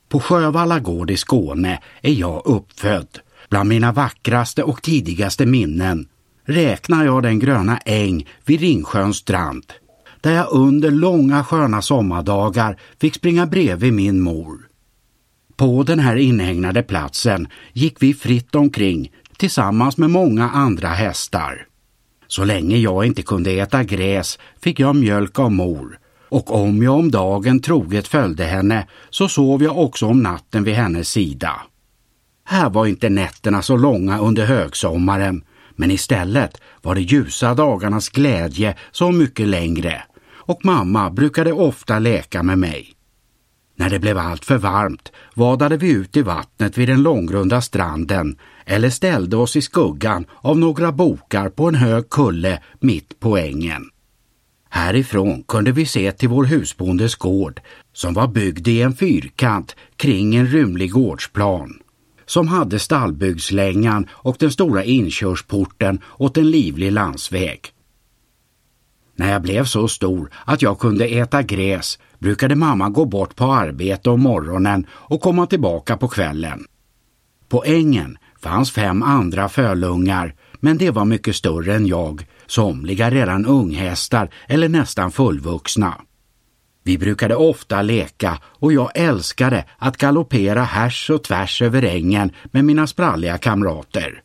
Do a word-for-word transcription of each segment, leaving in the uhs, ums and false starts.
På Sjövalla gård i Skåne är jag uppfödd. Bland mina vackraste och tidigaste minnen räknar jag den gröna äng vid Ringsjöns strand, där jag under långa sköna sommardagar fick springa bredvid min mor. På den här inhägnade platsen gick vi fritt omkring tillsammans med många andra hästar. Så länge jag inte kunde äta gräs fick jag mjölk av mor, och om jag om dagen troget följde henne så sov jag också om natten vid hennes sida. Här var inte nätterna så långa under högsommaren, men istället var det ljusa dagarnas glädje så mycket längre, och mamma brukade ofta leka med mig. När det blev allt för varmt vadade vi ut i vattnet vid den långrunda stranden eller ställde oss i skuggan av några bokar på en hög kulle mitt på ängen. Härifrån kunde vi se till vår husbondes gård, som var byggd i en fyrkant kring en rymlig gårdsplan, som hade stallbygdslängan och den stora inkörsporten åt en livlig landsväg. När jag blev så stor att jag kunde äta gräs brukade mamma gå bort på arbete om morgonen och komma tillbaka på kvällen. På ängen fanns fem andra fölungar, men det var mycket större än jag, somliga redan unghästar eller nästan fullvuxna. Vi brukade ofta leka och jag älskade att galoppera härs och tvärs över ängen med mina spralliga kamrater.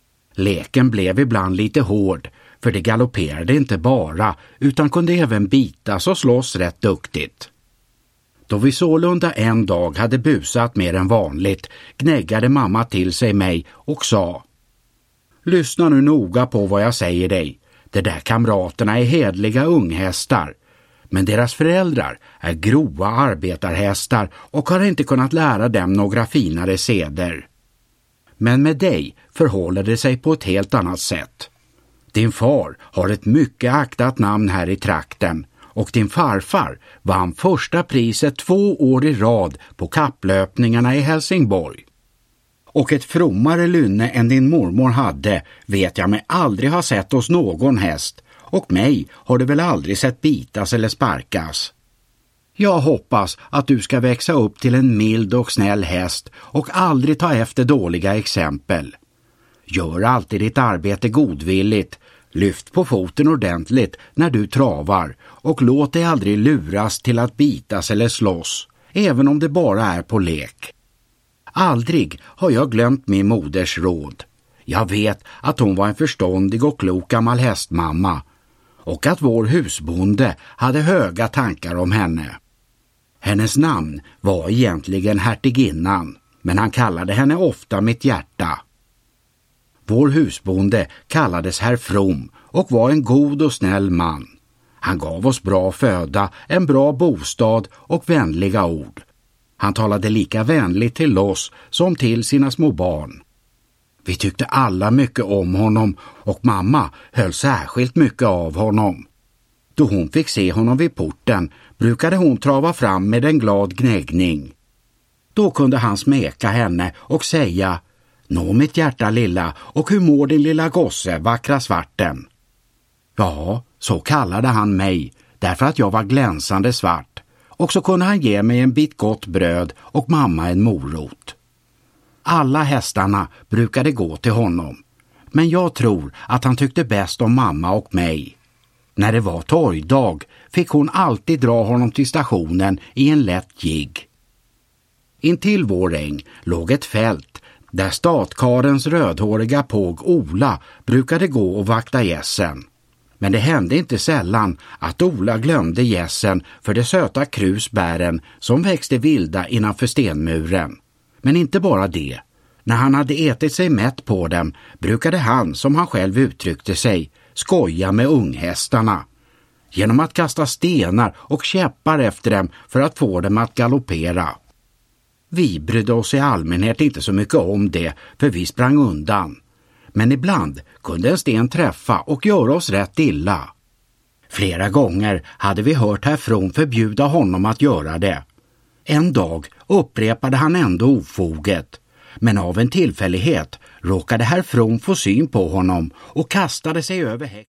Leken blev ibland lite hård, för det galopperade inte bara utan kunde även bitas och slåss rätt duktigt. Då vi sålunda en dag hade busat mer än vanligt gnäggade mamma till sig mig och sa: "Lyssna nu noga på vad jag säger dig. De där kamraterna är hedliga unghästar, men deras föräldrar är grova arbetarhästar och har inte kunnat lära dem några finare seder. Men med dig förhåller det sig på ett helt annat sätt. Din far har ett mycket aktat namn här i trakten, och din farfar vann första priset två år i rad på kapplöpningarna i Helsingborg. Och ett frommare lynne än din mormor hade vet jag mig aldrig ha sett hos någon häst, och mig har du väl aldrig sett bitas eller sparkas. Jag hoppas att du ska växa upp till en mild och snäll häst och aldrig ta efter dåliga exempel. Gör alltid ditt arbete godvilligt, lyft på foten ordentligt när du travar och låt dig aldrig luras till att bitas eller slåss, även om det bara är på lek. Aldrig har jag glömt min moders råd. Jag vet att hon var en förståndig och klok gammal hästmamma, och att vår husbonde hade höga tankar om henne. Hennes namn var egentligen hertiginnan, men han kallade henne ofta mitt hjärta. Vår husbonde kallades herr From och var en god och snäll man. Han gav oss bra föda, en bra bostad och vänliga ord. Han talade lika vänligt till oss som till sina små barn. Vi tyckte alla mycket om honom, och mamma höll särskilt mycket av honom. Då hon fick se honom vid porten brukade hon trava fram med en glad gnäggning. Då kunde han smeka henne och säga: "Nå mitt hjärta lilla, och hur mår din lilla gosse, vackra svarten?" Ja, så kallade han mig, därför att jag var glänsande svart, och så kunde han ge mig en bit gott bröd och mamma en morot. Alla hästarna brukade gå till honom, men jag tror att han tyckte bäst om mamma och mig. När det var torgdag fick hon alltid dra honom till stationen i en lätt gigg. Intill vår äng låg ett fält där statkarens rödhåriga påg Ola brukade gå och vakta gässen. Men det hände inte sällan att Ola glömde gässen för de söta krusbären som växte vilda innanför stenmuren. Men inte bara det. När han hade ätit sig mätt på dem brukade han, som han själv uttryckte sig, skoja med unghästarna genom att kasta stenar och käppar efter dem för att få dem att galoppera. Vi brydde oss i allmänhet inte så mycket om det, för vi sprang undan. Men ibland kunde en sten träffa och göra oss rätt illa. Flera gånger hade vi hört herr From förbjuda honom att göra det. En dag upprepade han ändå ofoget, men av en tillfällighet råkade herr From få syn på honom och kastade sig över häcken.